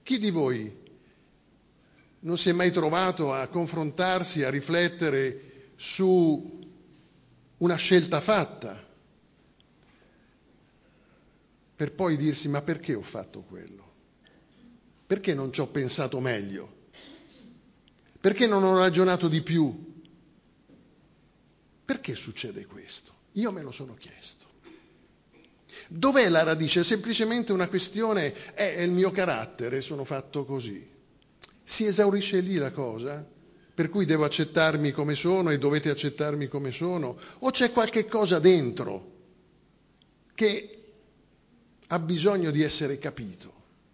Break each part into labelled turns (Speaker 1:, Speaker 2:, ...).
Speaker 1: Chi di voi non si è mai trovato a confrontarsi, a riflettere su una scelta fatta, per poi dirsi: ma perché ho fatto quello? Perché non ci ho pensato meglio? Perché non ho ragionato di più? Perché succede questo? Io me lo sono chiesto. Dov'è la radice? È semplicemente una questione, è il mio carattere, sono fatto così. Si esaurisce lì la cosa? Per cui devo accettarmi come sono e dovete accettarmi come sono? O c'è qualche cosa dentro che ha bisogno di essere capito?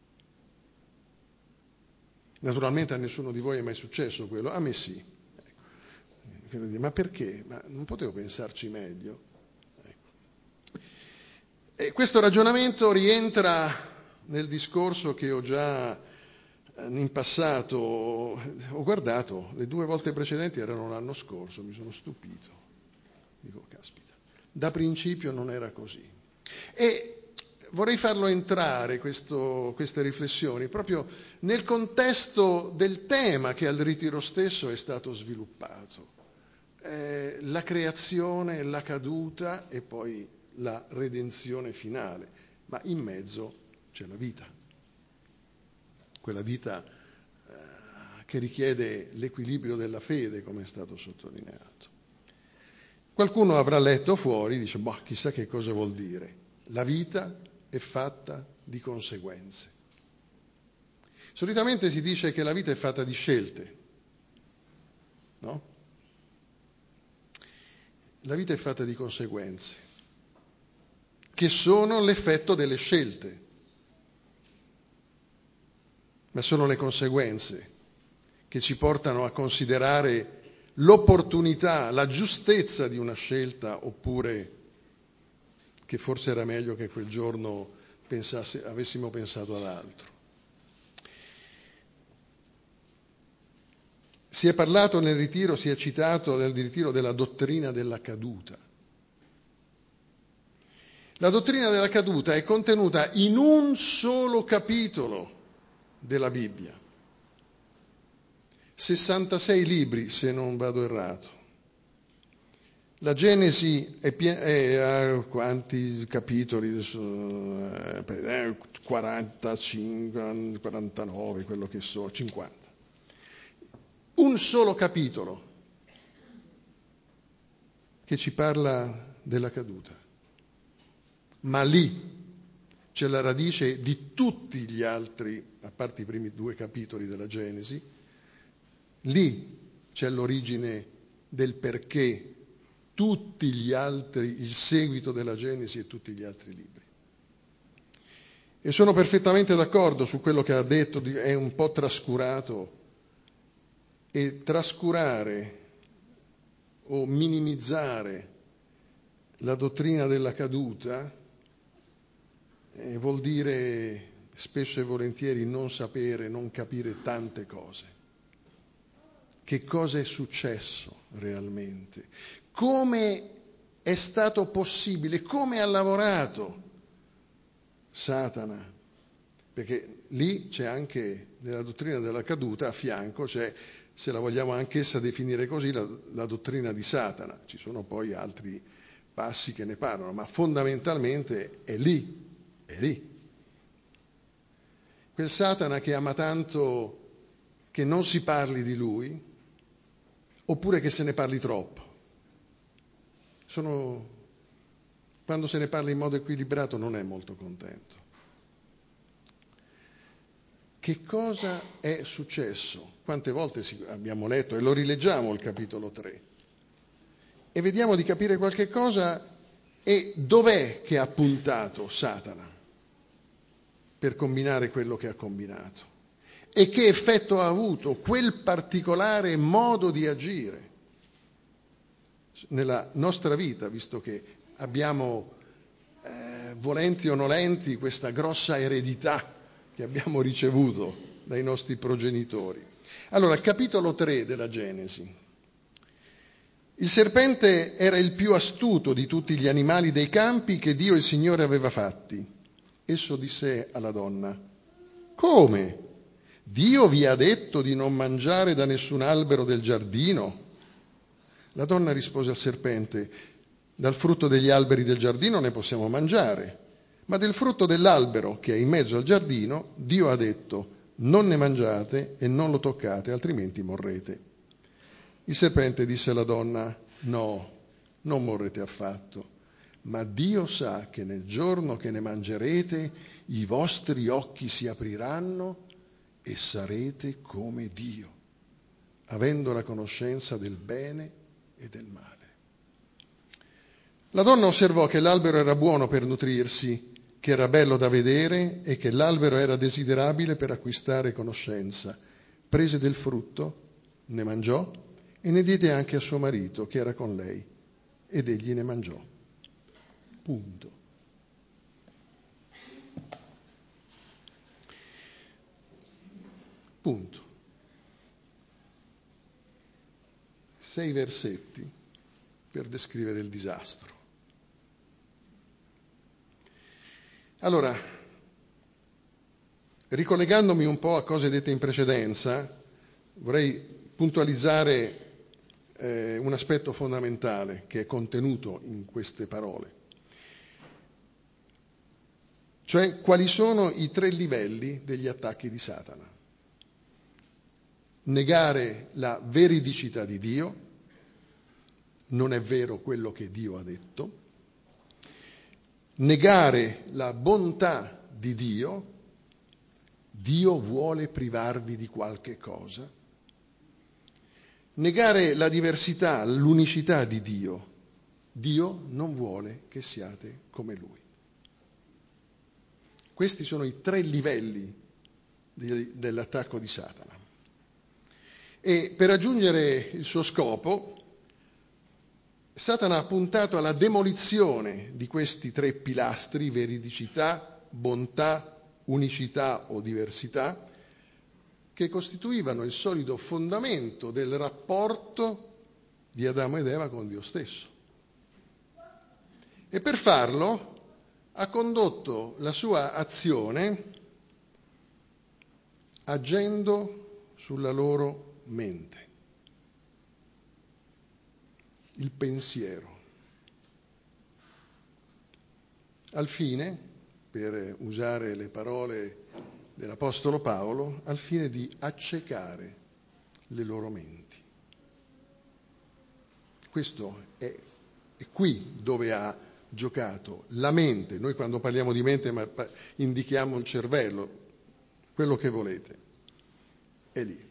Speaker 1: Naturalmente a nessuno di voi è mai successo quello, a me sì. Ma perché? Ma non potevo pensarci meglio? Ecco. E questo ragionamento rientra nel discorso che ho già in passato, ho guardato, le 2 volte precedenti erano l'anno scorso, mi sono stupito. Dico, caspita, da principio non era così. E vorrei farlo entrare, queste riflessioni, proprio nel contesto del tema che al ritiro stesso è stato sviluppato. La creazione, la caduta e poi la redenzione finale, ma in mezzo c'è la vita, quella vita che richiede l'equilibrio della fede, come è stato sottolineato. Qualcuno avrà letto fuori, dice, chissà che cosa vuol dire. La vita è fatta di conseguenze. Solitamente si dice che la vita è fatta di scelte, no? La vita è fatta di conseguenze, che sono l'effetto delle scelte, ma sono le conseguenze che ci portano a considerare l'opportunità, la giustezza di una scelta, oppure che forse era meglio che quel giorno avessimo pensato ad altro. Si è parlato nel ritiro, si è citato nel ritiro della dottrina della caduta. La dottrina della caduta è contenuta in un solo capitolo della Bibbia. 66 libri, se non vado errato. La Genesi è quanti capitoli? 45, 49, quello che so, 50. Un solo capitolo che ci parla della caduta. Ma lì c'è la radice di tutti gli altri, a parte i primi 2 capitoli della Genesi, lì c'è l'origine del perché tutti gli altri, il seguito della Genesi e tutti gli altri libri. E sono perfettamente d'accordo su quello che ha detto, è un po' trascurato, e trascurare o minimizzare la dottrina della caduta vuol dire spesso e volentieri non sapere, non capire tante cose. Che cosa è successo realmente? Come è stato possibile? Come ha lavorato Satana? Perché lì c'è anche, nella dottrina della caduta, a fianco c'è, se la vogliamo anch'essa definire così, la dottrina di Satana. Ci sono poi altri passi che ne parlano, ma fondamentalmente è lì. Quel Satana che ama tanto che non si parli di lui, oppure che se ne parli troppo. Quando se ne parla in modo equilibrato non è molto contento. Che cosa è successo? Quante volte abbiamo letto, e lo rileggiamo il capitolo 3, e vediamo di capire qualche cosa, e dov'è che ha puntato Satana per combinare quello che ha combinato, e che effetto ha avuto quel particolare modo di agire nella nostra vita, visto che abbiamo, volenti o nolenti, questa grossa eredità che abbiamo ricevuto dai nostri progenitori. Allora, capitolo 3 della Genesi. Il serpente era il più astuto di tutti gli animali dei campi che Dio il Signore aveva fatti. Esso disse alla donna: come? Dio vi ha detto di non mangiare da nessun albero del giardino? La donna rispose al serpente: dal frutto degli alberi del giardino ne possiamo mangiare, ma del frutto dell'albero che è in mezzo al giardino Dio ha detto: non ne mangiate e non lo toccate, altrimenti morrete. Il serpente disse alla donna: no, non morrete affatto, ma Dio sa che nel giorno che ne mangerete i vostri occhi si apriranno e sarete come Dio, avendo la conoscenza del bene e del male. La donna osservò che l'albero era buono per nutrirsi, che era bello da vedere e che l'albero era desiderabile per acquistare conoscenza. Prese del frutto, ne mangiò e ne diede anche a suo marito, che era con lei, ed egli ne mangiò. Punto. Punto. 6 versetti per descrivere il disastro. Allora, ricollegandomi un po' a cose dette in precedenza, vorrei puntualizzare un aspetto fondamentale che è contenuto in queste parole, cioè quali sono i 3 livelli degli attacchi di Satana. Negare la veridicità di Dio, non è vero quello che Dio ha detto; negare la bontà di Dio, Dio vuole privarvi di qualche cosa; negare la diversità, l'unicità di Dio, Dio non vuole che siate come Lui. Questi sono i 3 livelli dell'attacco di Satana. E per raggiungere il suo scopo, Satana ha puntato alla demolizione di questi 3 pilastri: veridicità, bontà, unicità o diversità, che costituivano il solido fondamento del rapporto di Adamo ed Eva con Dio stesso. E per farlo ha condotto la sua azione agendo sulla loro mente, il pensiero, al fine, per usare le parole dell'Apostolo Paolo, al fine di accecare le loro menti. Questo è qui dove ha giocato la mente. Noi quando parliamo di mente indichiamo il cervello, quello che volete, è lì.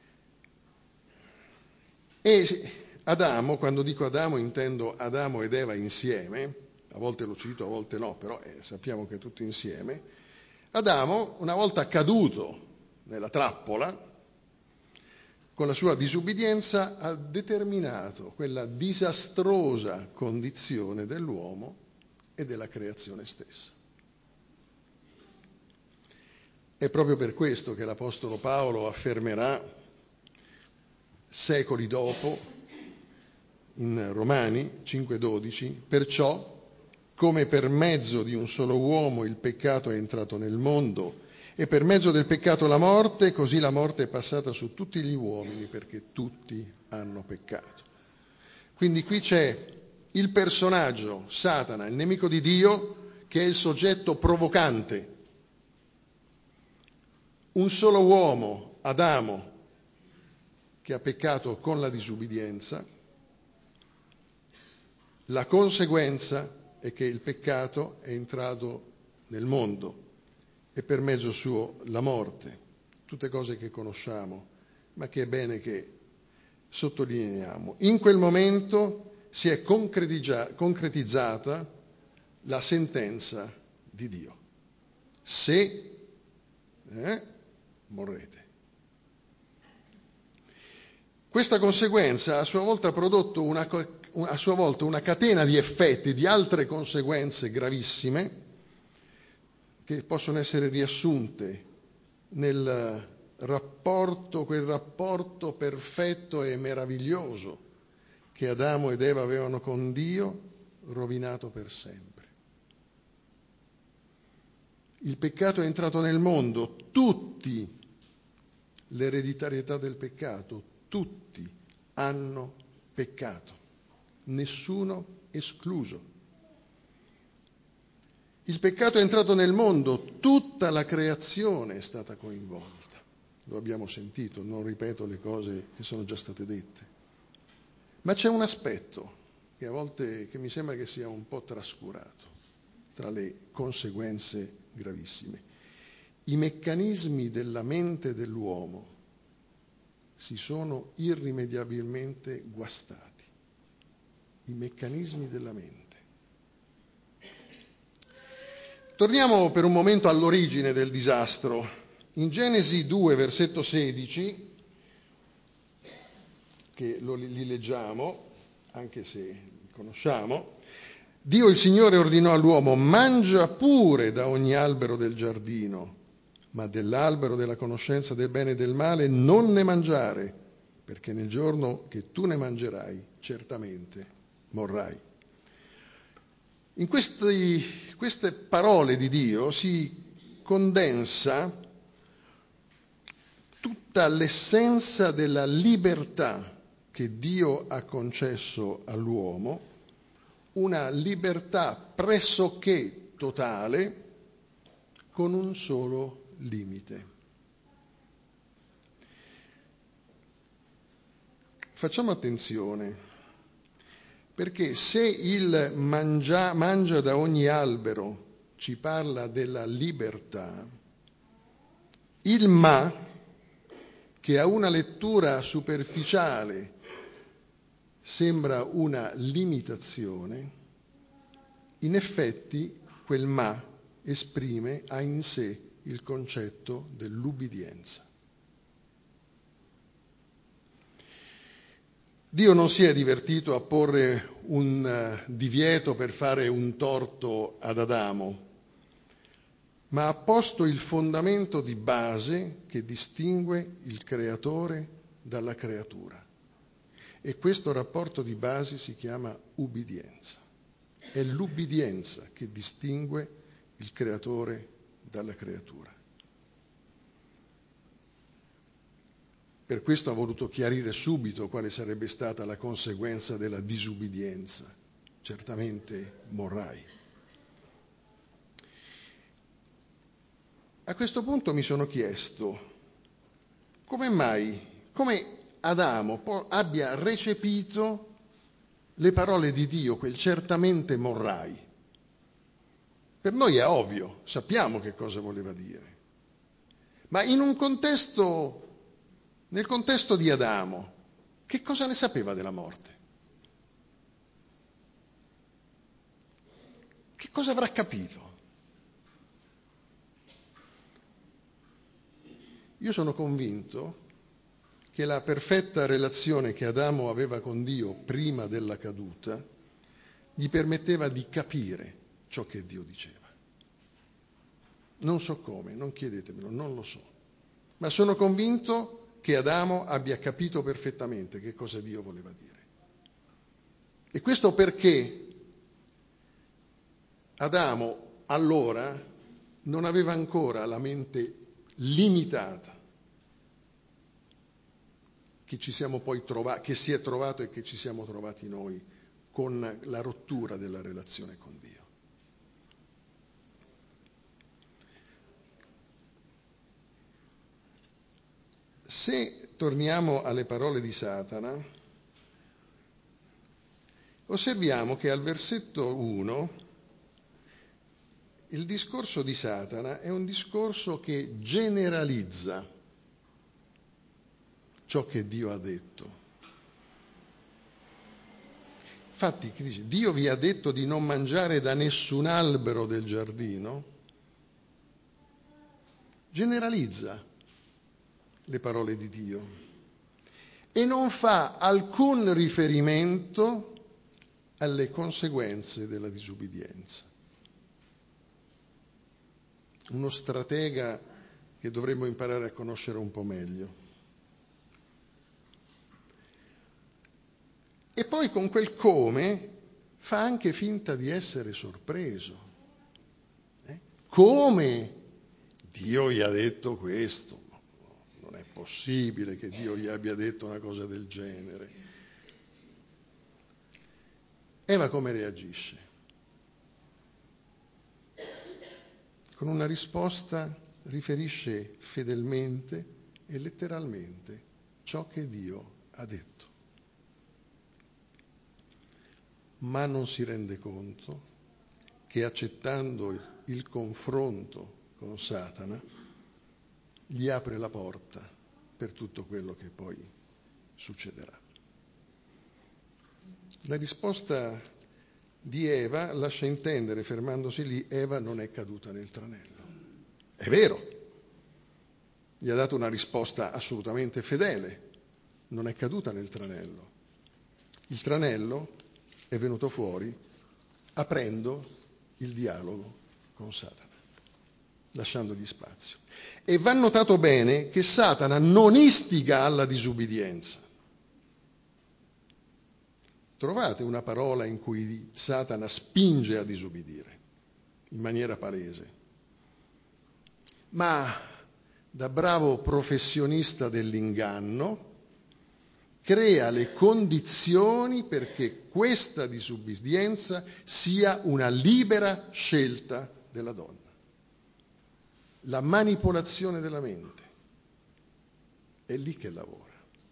Speaker 1: E Adamo, quando dico Adamo intendo Adamo ed Eva insieme, a volte lo cito, a volte no, però sappiamo che è tutto insieme. Adamo, una volta caduto nella trappola, con la sua disubbidienza ha determinato quella disastrosa condizione dell'uomo e della creazione stessa. È proprio per questo che l'Apostolo Paolo affermerà secoli dopo in Romani 5,12: perciò, come per mezzo di un solo uomo il peccato è entrato nel mondo e per mezzo del peccato la morte, così la morte è passata su tutti gli uomini perché tutti hanno peccato. Quindi qui c'è il personaggio, Satana, il nemico di Dio, che è il soggetto provocante. Un solo uomo, Adamo, che ha peccato con la disubbidienza. La conseguenza è che il peccato è entrato nel mondo e per mezzo suo la morte, tutte cose che conosciamo, ma che è bene che sottolineiamo. In quel momento si è concretizzata la sentenza di Dio: se morrete. Questa conseguenza ha a sua volta prodotto una catena di effetti, di altre conseguenze gravissime, che possono essere riassunte nel quel rapporto perfetto e meraviglioso che Adamo ed Eva avevano con Dio, rovinato per sempre. Il peccato è entrato nel mondo, tutti l'ereditarietà del peccato. Tutti hanno peccato, nessuno escluso. Il peccato è entrato nel mondo, tutta la creazione è stata coinvolta. Lo abbiamo sentito, non ripeto le cose che sono già state dette. Ma c'è un aspetto che a volte che mi sembra che sia un po' trascurato tra le conseguenze gravissime. I meccanismi della mente dell'uomo si sono irrimediabilmente guastati. I meccanismi della mente. Torniamo per un momento all'origine del disastro. In Genesi 2, versetto 16, che li leggiamo, anche se li conosciamo, Dio il Signore ordinò all'uomo: mangia pure da ogni albero del giardino, ma dell'albero della conoscenza del bene e del male non ne mangiare, perché nel giorno che tu ne mangerai, certamente morrai. In queste parole di Dio si condensa tutta l'essenza della libertà che Dio ha concesso all'uomo, una libertà pressoché totale, con un solo limite. Facciamo attenzione, perché se il mangia da ogni albero ci parla della libertà, il ma, che a una lettura superficiale sembra una limitazione, in effetti quel ma ha in sé il concetto dell'ubbidienza. Dio non si è divertito a porre un divieto per fare un torto ad Adamo, ma ha posto il fondamento di base che distingue il creatore dalla creatura. E questo rapporto di base si chiama ubbidienza. È l'ubbidienza che distingue il creatore dalla creatura. Per questo ha voluto chiarire subito quale sarebbe stata la conseguenza della disubbidienza. Certamente morrai. A questo punto mi sono chiesto come Adamo abbia recepito le parole di Dio, quel certamente morrai. Per noi è ovvio, sappiamo che cosa voleva dire. Ma nel contesto di Adamo, che cosa ne sapeva della morte? Che cosa avrà capito? Io sono convinto che la perfetta relazione che Adamo aveva con Dio prima della caduta gli permetteva di capire ciò che Dio diceva. Non so come, non chiedetemelo, non lo so, ma sono convinto che Adamo abbia capito perfettamente che cosa Dio voleva dire. E questo perché Adamo allora non aveva ancora la mente limitata che ci siamo poi che si è trovato e che ci siamo trovati noi con la rottura della relazione con Dio. Se torniamo alle parole di Satana, osserviamo che al versetto 1 il discorso di Satana è un discorso che generalizza ciò che Dio ha detto. Infatti, dice, Dio vi ha detto di non mangiare da nessun albero del giardino, generalizza le parole di Dio e non fa alcun riferimento alle conseguenze della disubbidienza. Uno stratega che dovremmo imparare a conoscere un po' meglio. E poi con quel come fa anche finta di essere sorpreso. Come Dio gli ha detto questo? Non è possibile che Dio gli abbia detto una cosa del genere. Eva come reagisce? Con una risposta riferisce fedelmente e letteralmente ciò che Dio ha detto. Ma non si rende conto che accettando il confronto con Satana gli apre la porta per tutto quello che poi succederà. La risposta di Eva lascia intendere, fermandosi lì, Eva non è caduta nel tranello. È vero, gli ha dato una risposta assolutamente fedele, non è caduta nel tranello. Il tranello è venuto fuori aprendo il dialogo con Satana, lasciandogli spazio. E va notato bene che Satana non istiga alla disubbidienza. Trovate una parola in cui Satana spinge a disubbidire in maniera palese. Ma da bravo professionista dell'inganno crea le condizioni perché questa disubbidienza sia una libera scelta della donna. La manipolazione della mente è lì che lavora.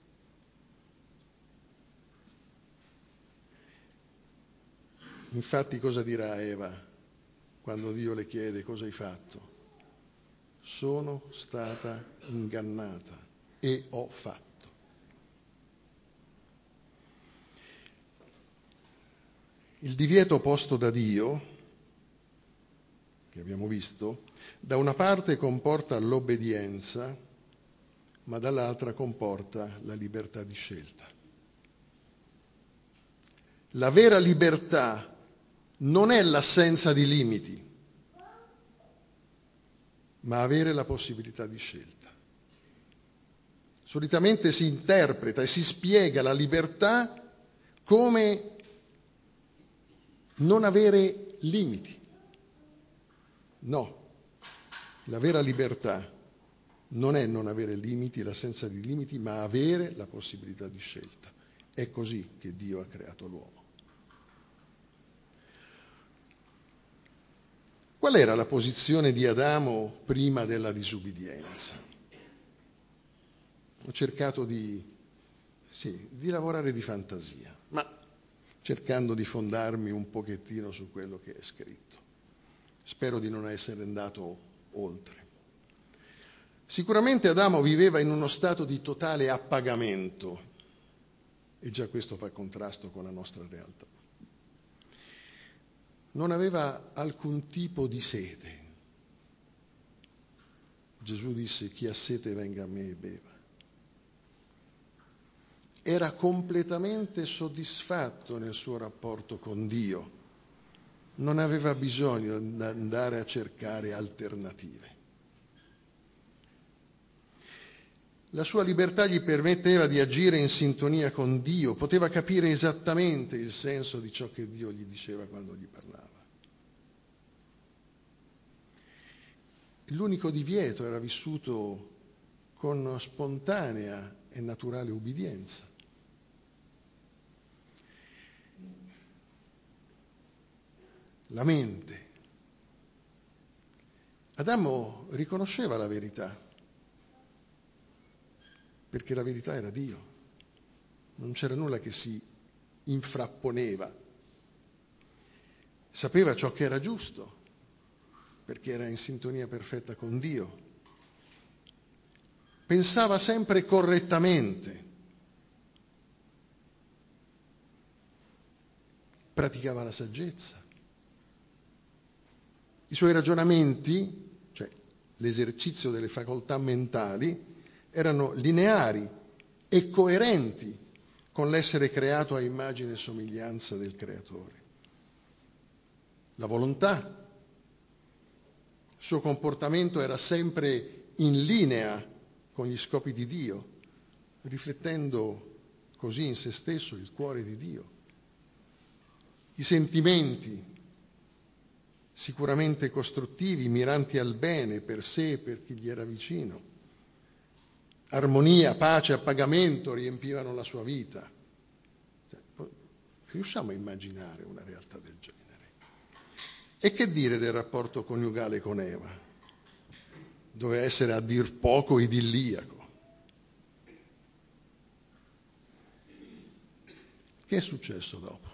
Speaker 1: Infatti cosa dirà Eva quando Dio le chiede cosa hai fatto? Sono stata ingannata e ho fatto. Il divieto posto da Dio, che abbiamo visto, da una parte comporta l'obbedienza, ma dall'altra comporta la libertà di scelta. La vera libertà non è l'assenza di limiti, ma avere la possibilità di scelta. Solitamente si interpreta e si spiega la libertà come non avere limiti. No, la vera libertà non è non avere limiti, l'assenza di limiti, ma avere la possibilità di scelta. È così che Dio ha creato l'uomo. Qual era la posizione di Adamo prima della disubbidienza? Ho cercato di lavorare di fantasia, ma cercando di fondarmi un pochettino su quello che è scritto. Spero di non essere andato oltre. Sicuramente Adamo viveva in uno stato di totale appagamento, e già questo fa contrasto con la nostra realtà. Non aveva alcun tipo di sete. Gesù disse: chi ha sete venga a me e beva. Era completamente soddisfatto nel suo rapporto con Dio. Non aveva bisogno di andare a cercare alternative. La sua libertà gli permetteva di agire in sintonia con Dio, poteva capire esattamente il senso di ciò che Dio gli diceva quando gli parlava. L'unico divieto era vissuto con spontanea e naturale ubbidienza. La mente. Adamo riconosceva la verità, perché la verità era Dio. Non c'era nulla che si infrapponeva. Sapeva ciò che era giusto, perché era in sintonia perfetta con Dio. Pensava sempre correttamente. Praticava la saggezza. I suoi ragionamenti, cioè l'esercizio delle facoltà mentali, erano lineari e coerenti con l'essere creato a immagine e somiglianza del Creatore. La volontà, il suo comportamento era sempre in linea con gli scopi di Dio, riflettendo così in se stesso il cuore di Dio. I sentimenti, sicuramente costruttivi, miranti al bene per sé e per chi gli era vicino, armonia, pace, appagamento riempivano la sua vita. Riusciamo a immaginare una realtà del genere? E che dire del rapporto coniugale con Eva? Doveva essere a dir poco idilliaco. Che è successo dopo?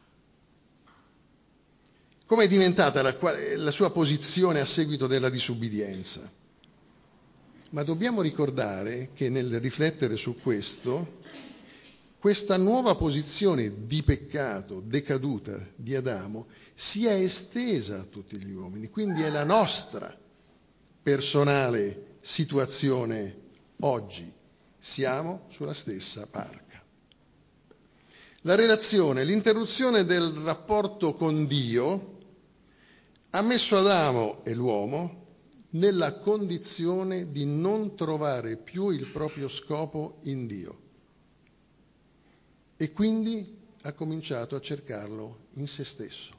Speaker 1: Come è diventata la sua posizione a seguito della disubbidienza? Ma dobbiamo ricordare che nel riflettere su questo, questa nuova posizione di peccato decaduta di Adamo si è estesa a tutti gli uomini, quindi è la nostra personale situazione oggi. Siamo sulla stessa barca. La relazione, l'interruzione del rapporto con Dio ha messo Adamo e l'uomo nella condizione di non trovare più il proprio scopo in Dio e quindi ha cominciato a cercarlo in se stesso.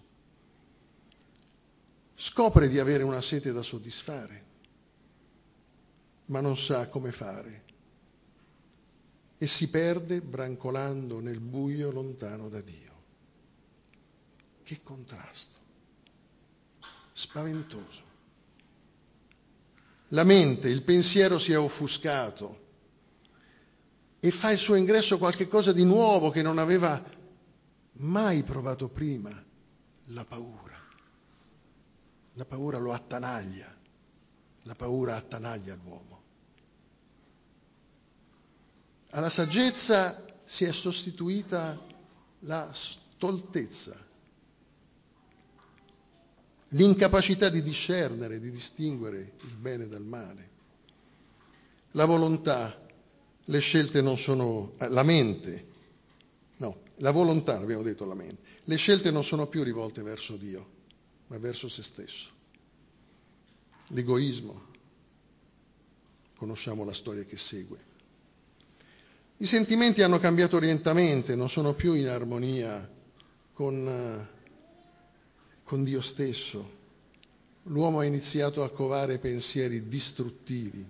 Speaker 1: Scopre di avere una sete da soddisfare, ma non sa come fare e si perde brancolando nel buio lontano da Dio. Che contrasto! Spaventoso. La mente, il pensiero si è offuscato e fa il suo ingresso qualche cosa di nuovo che non aveva mai provato prima, la paura. La paura lo attanaglia, la paura attanaglia l'uomo. Alla saggezza si è sostituita la stoltezza, l'incapacità di discernere, di distinguere il bene dal male. La volontà, le scelte non sono, la mente, no, la volontà, abbiamo detto la mente, le scelte non sono più rivolte verso Dio, ma verso se stesso. L'egoismo, conosciamo la storia che segue. I sentimenti hanno cambiato orientamento, non sono più in armonia con Dio stesso. L'uomo ha iniziato a covare pensieri distruttivi,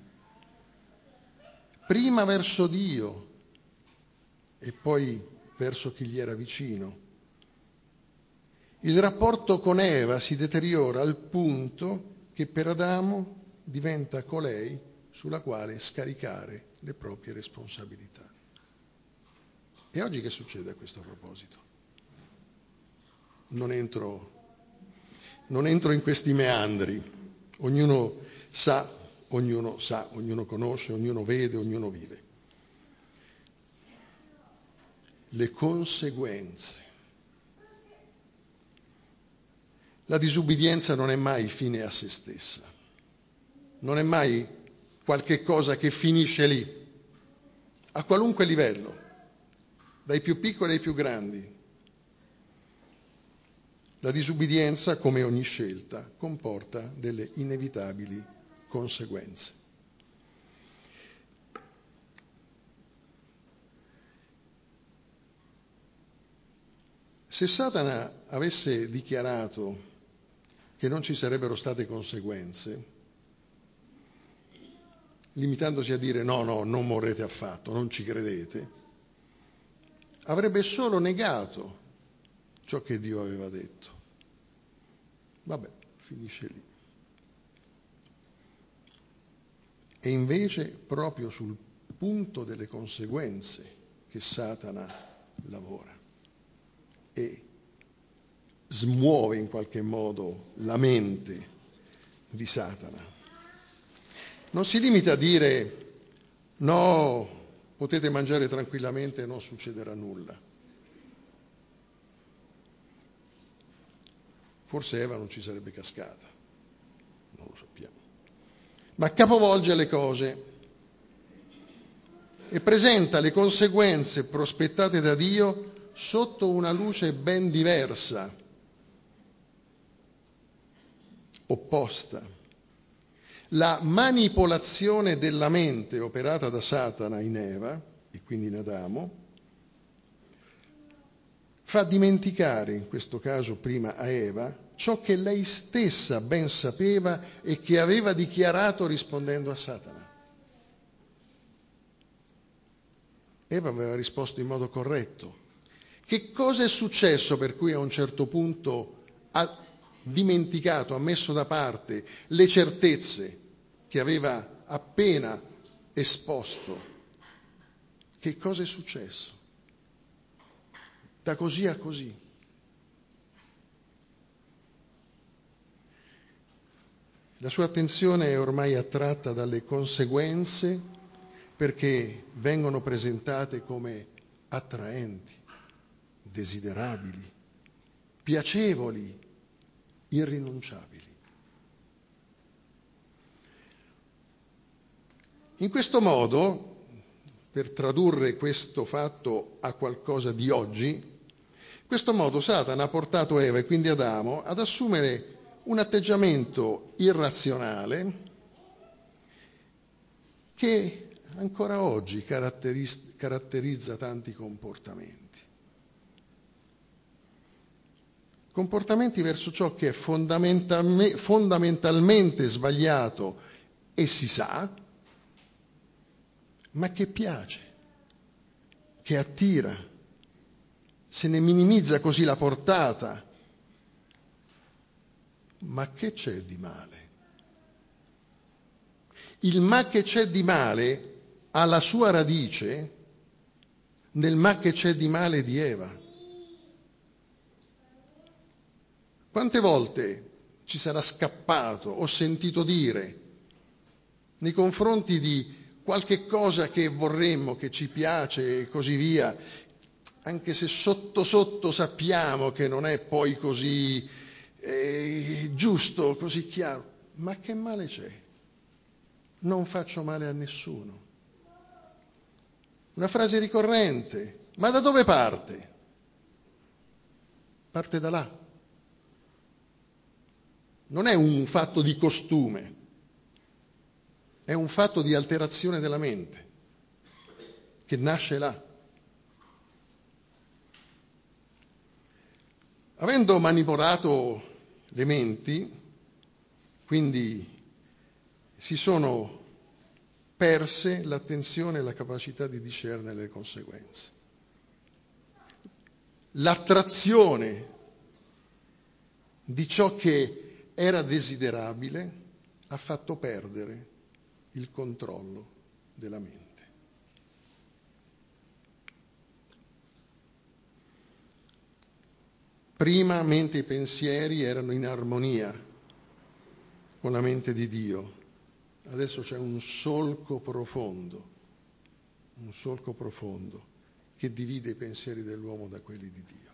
Speaker 1: prima verso Dio e poi verso chi gli era vicino. Il rapporto con Eva si deteriora al punto che per Adamo diventa colei sulla quale scaricare le proprie responsabilità. E oggi che succede a questo proposito? Non entro in questi meandri. Ognuno sa, ognuno conosce, ognuno vede, ognuno vive. Le conseguenze. La disubbidienza non è mai fine a se stessa. Non è mai qualche cosa che finisce lì, a qualunque livello, dai più piccoli ai più grandi. La disubbidienza, come ogni scelta, comporta delle inevitabili conseguenze. Se Satana avesse dichiarato che non ci sarebbero state conseguenze, limitandosi a dire no, non morrete affatto, non ci credete, avrebbe solo negato ciò che Dio aveva detto. Vabbè, finisce lì. E invece proprio sul punto delle conseguenze che Satana lavora e smuove in qualche modo la mente di Satana. Non si limita a dire no, potete mangiare tranquillamente e non succederà nulla. Forse Eva non ci sarebbe cascata, non lo sappiamo. Ma capovolge le cose e presenta le conseguenze prospettate da Dio sotto una luce ben diversa, opposta. La manipolazione della mente operata da Satana in Eva, e quindi in Adamo, fa dimenticare, in questo caso prima a Eva, ciò che lei stessa ben sapeva e che aveva dichiarato rispondendo a Satana. Eva aveva risposto in modo corretto. Che cosa è successo per cui a un certo punto ha dimenticato, ha messo da parte le certezze che aveva appena esposto? Che cosa è successo? Da così a così. La sua attenzione è ormai attratta dalle conseguenze perché vengono presentate come attraenti, desiderabili, piacevoli, irrinunciabili. In questo modo, per tradurre questo fatto a qualcosa di oggi, in questo modo Satana ha portato Eva e quindi Adamo ad assumere un atteggiamento irrazionale che ancora oggi caratterizza tanti comportamenti. Comportamenti verso ciò che è fondamentalmente sbagliato e si sa, ma che piace, che attira, se ne minimizza così la portata. Ma che c'è di male? Il ma che c'è di male ha la sua radice nel ma che c'è di male di Eva. Quante volte ci sarà scappato o sentito dire nei confronti di qualche cosa che vorremmo, che ci piace e così via, anche se sotto sotto sappiamo che non è poi così giusto, così chiaro. Ma che male c'è? Non faccio male a nessuno. Una frase ricorrente. Ma da dove parte? Parte da là. Non è un fatto di costume, è un fatto di alterazione della mente, che nasce là. Avendo manipolato le menti, quindi si sono perse l'attenzione e la capacità di discernere le conseguenze. L'attrazione di ciò che era desiderabile ha fatto perdere il controllo della mente. Prima mente e pensieri erano in armonia con la mente di Dio. Adesso c'è un solco profondo che divide i pensieri dell'uomo da quelli di Dio.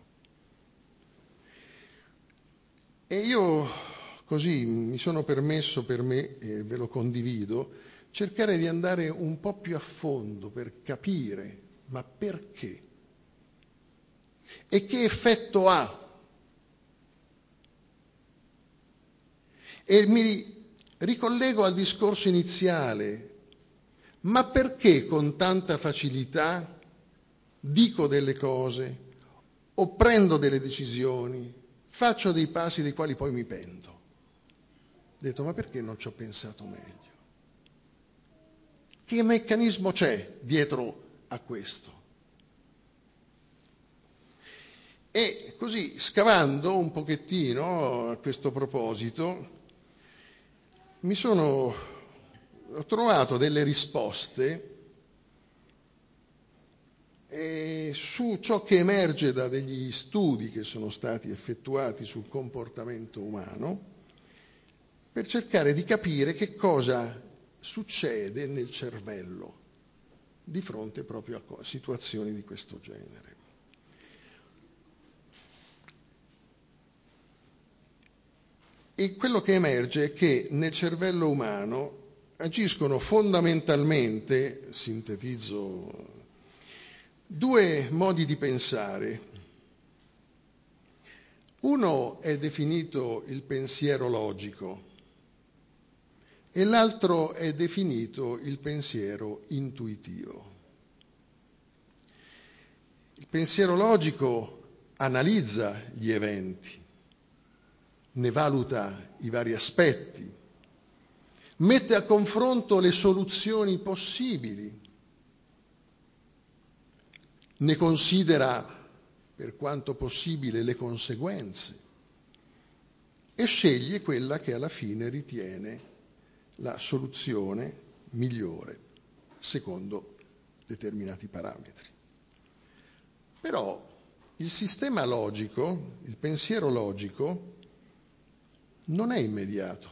Speaker 1: E io così mi sono permesso per me, e ve lo condivido, cercare di andare un po' più a fondo per capire, ma perché? E che effetto ha? E mi ricollego al discorso iniziale. Ma perché con tanta facilità dico delle cose o prendo delle decisioni, faccio dei passi dei quali poi mi pento? Ho detto, ma perché non ci ho pensato meglio? Che meccanismo c'è dietro a questo? E così, scavando un pochettino a questo proposito, ho trovato delle risposte su ciò che emerge da degli studi che sono stati effettuati sul comportamento umano, per cercare di capire che cosa succede nel cervello di fronte proprio a situazioni di questo genere. E quello che emerge è che nel cervello umano agiscono fondamentalmente, sintetizzo, due modi di pensare. Uno è definito il pensiero logico e l'altro è definito il pensiero intuitivo. Il pensiero logico analizza gli eventi, ne valuta i vari aspetti, mette a confronto le soluzioni possibili ne considera per quanto possibile le conseguenze e sceglie quella che alla fine ritiene la soluzione migliore secondo determinati parametri. Però il sistema logico, il pensiero logico, non è immediato,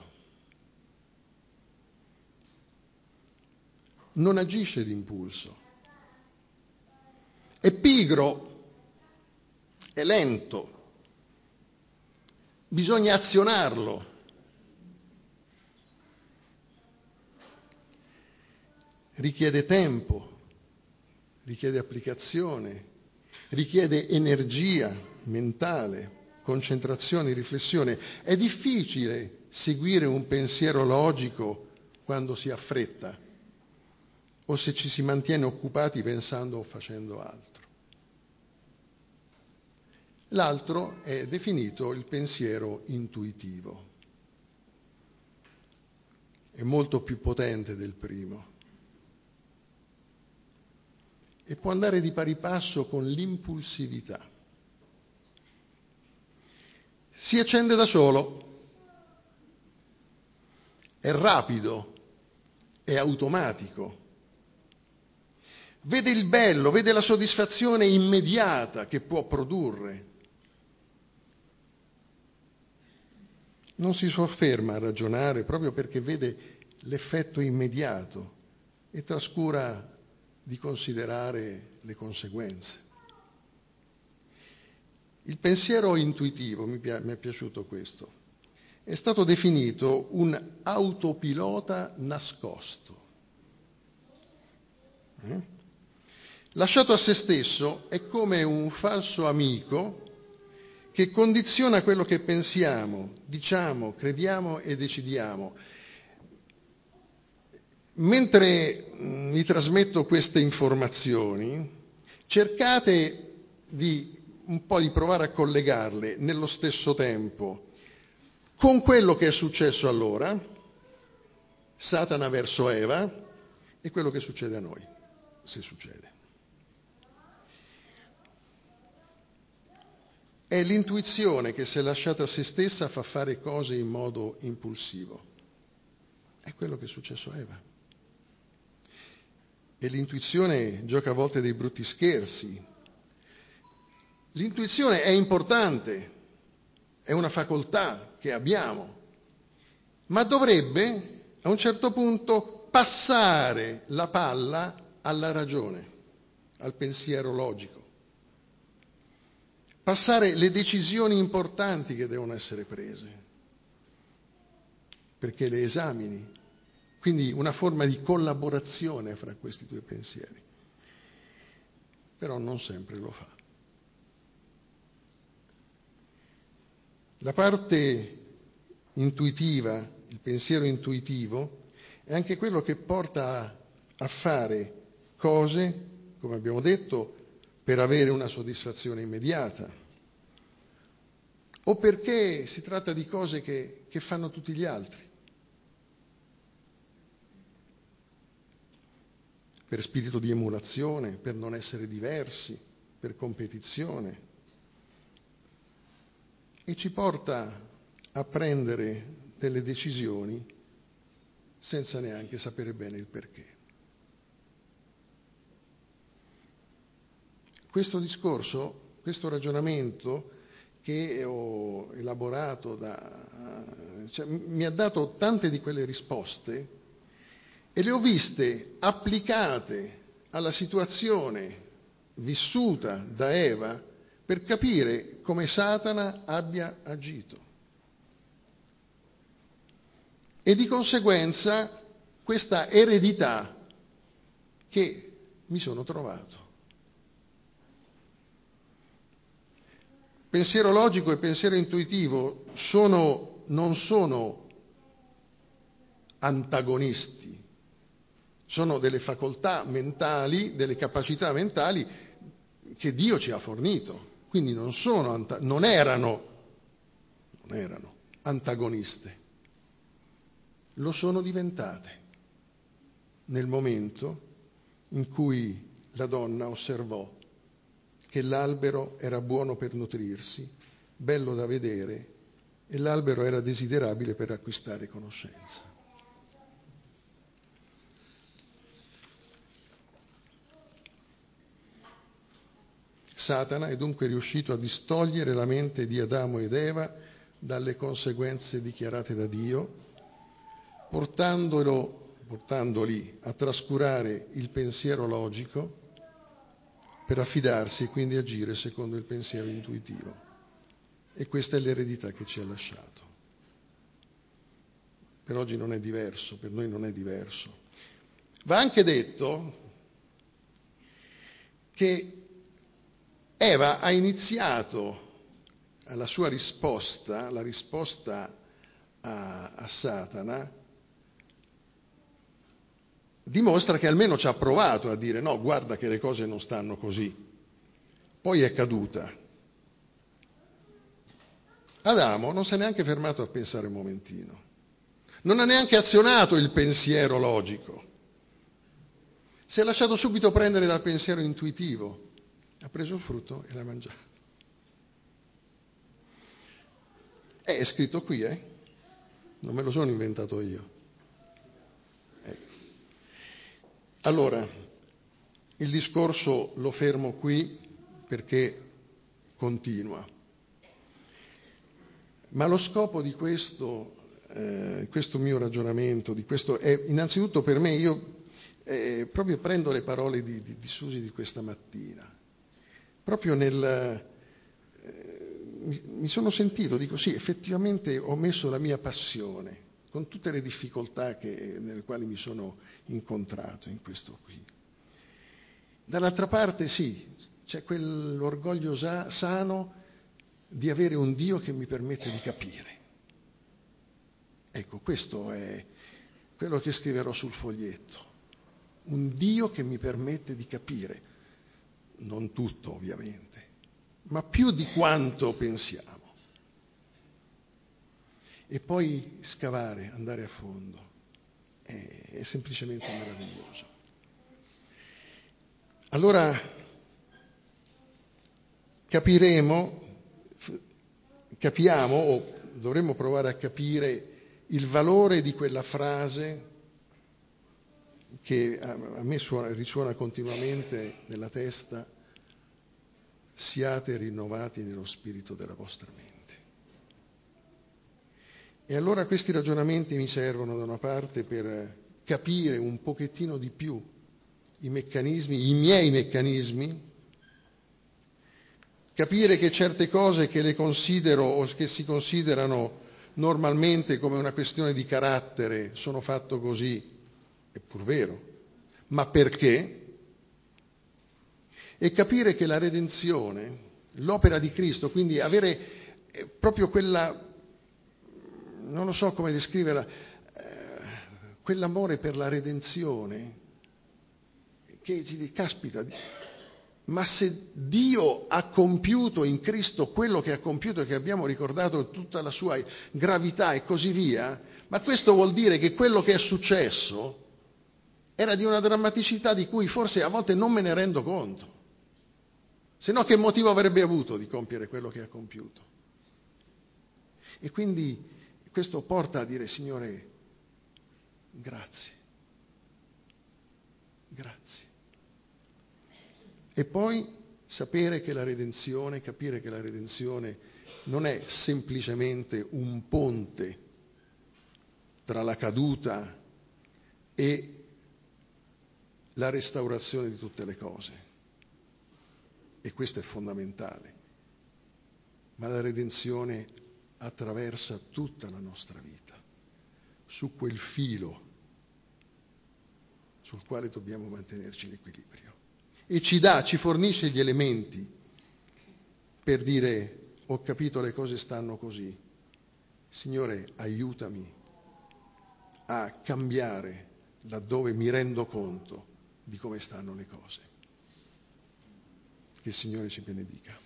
Speaker 1: non agisce d'impulso, è pigro, è lento, bisogna azionarlo. Richiede tempo, richiede applicazione, richiede energia mentale, concentrazione, riflessione. È difficile seguire un pensiero logico quando si ha fretta o se ci si mantiene occupati pensando o facendo altro. L'altro è definito il pensiero intuitivo. È molto più potente del primo e può andare di pari passo con l'impulsività. Si accende da solo, è rapido, è automatico. Vede il bello, vede la soddisfazione immediata che può produrre. Non si sofferma a ragionare proprio perché vede l'effetto immediato e trascura di considerare le conseguenze. Il pensiero intuitivo, mi è piaciuto questo, è stato definito un autopilota nascosto. Lasciato a se stesso è come un falso amico che condiziona quello che pensiamo, diciamo, crediamo e decidiamo. Mentre vi trasmetto queste informazioni, cercate un po' di provare a collegarle nello stesso tempo con quello che è successo allora, Satana verso Eva, e quello che succede a noi, se succede. È l'intuizione che, se lasciata a se stessa, fa fare cose in modo impulsivo. È quello che è successo a Eva. E l'intuizione gioca a volte dei brutti scherzi. L'intuizione è importante, è una facoltà che abbiamo, ma dovrebbe a un certo punto passare la palla alla ragione, al pensiero logico, passare le decisioni importanti che devono essere prese, perché le esamini. Quindi una forma di collaborazione fra questi due pensieri. Però non sempre lo fa. La parte intuitiva, il pensiero intuitivo, è anche quello che porta a fare cose, come abbiamo detto, per avere una soddisfazione immediata, o perché si tratta di cose che fanno tutti gli altri. Per spirito di emulazione, per non essere diversi, per competizione. E ci porta a prendere delle decisioni senza neanche sapere bene il perché. Questo discorso, questo ragionamento che ho elaborato mi ha dato tante di quelle risposte e le ho viste applicate alla situazione vissuta da Eva per capire come Satana abbia agito. E di conseguenza questa eredità che mi sono trovato. Pensiero logico e pensiero intuitivo non sono antagonisti, sono delle facoltà mentali, delle capacità mentali che Dio ci ha fornito, quindi non erano antagoniste, lo sono diventate nel momento in cui la donna osservò che l'albero era buono per nutrirsi, bello da vedere, e l'albero era desiderabile per acquistare conoscenza. Satana è dunque riuscito a distogliere la mente di Adamo ed Eva dalle conseguenze dichiarate da Dio, portandoli a trascurare il pensiero logico per affidarsi e quindi agire secondo il pensiero intuitivo. E questa è l'eredità che ci ha lasciato. Per oggi non è diverso, per noi non è diverso. Va anche detto che Eva ha iniziato la sua risposta, la risposta a Satana, dimostra che almeno ci ha provato a dire no, guarda che le cose non stanno così. Poi è caduta. Adamo non si è neanche fermato a pensare un momentino. Non ha neanche azionato il pensiero logico. Si è lasciato subito prendere dal pensiero intuitivo. Ha preso il frutto e l'ha mangiato. È scritto qui, non me lo sono inventato io. Allora, il discorso lo fermo qui perché continua. Ma lo scopo di questo mio ragionamento, di questo è innanzitutto per me, io proprio prendo le parole di Susi di questa mattina, proprio mi sono sentito, dico sì, effettivamente ho messo la mia passione, con tutte le difficoltà nelle quali mi sono incontrato in questo qui. Dall'altra parte sì, c'è quell'orgoglio sano di avere un Dio che mi permette di capire. Ecco, questo è quello che scriverò sul foglietto. Un Dio che mi permette di capire, non tutto ovviamente, ma più di quanto pensiamo. E poi scavare, andare a fondo, è semplicemente meraviglioso. Allora capiamo, o dovremmo provare a capire il valore di quella frase che a me risuona continuamente nella testa: siate rinnovati nello spirito della vostra mente. E allora questi ragionamenti mi servono da una parte per capire un pochettino di più i miei meccanismi, capire che certe cose che le considero o che si considerano normalmente come una questione di carattere sono fatto così, è pur vero, ma perché? E capire che la redenzione, l'opera di Cristo, quindi avere proprio quella, non lo so come descriverla, quell'amore per la redenzione, che ci dice, caspita, ma se Dio ha compiuto in Cristo quello che ha compiuto e che abbiamo ricordato tutta la sua gravità e così via, ma questo vuol dire che quello che è successo era di una drammaticità di cui forse a volte non me ne rendo conto. Se no che motivo avrebbe avuto di compiere quello che ha compiuto? E quindi questo porta a dire: Signore, grazie. Grazie. E poi capire che la redenzione non è semplicemente un ponte tra la caduta e la restaurazione di tutte le cose. E questo è fondamentale. Ma la redenzione attraversa tutta la nostra vita, su quel filo sul quale dobbiamo mantenerci in equilibrio. E ci fornisce gli elementi per dire: ho capito, le cose stanno così. Signore, aiutami a cambiare laddove mi rendo conto di come stanno le cose. Che il Signore ci benedica.